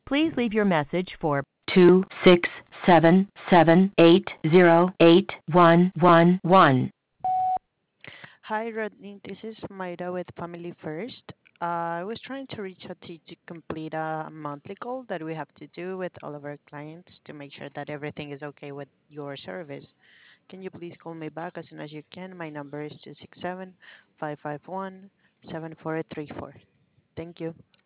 Please leave your message for 26778081111. Hi, Rodney. This is Mayra with Family First. I was trying to reach out to complete a monthly goal that we have to do with all of our clients to make sure that everything is okay with your service. Can you please call me back as soon as you can? My number is 267 551 7434. Thank you.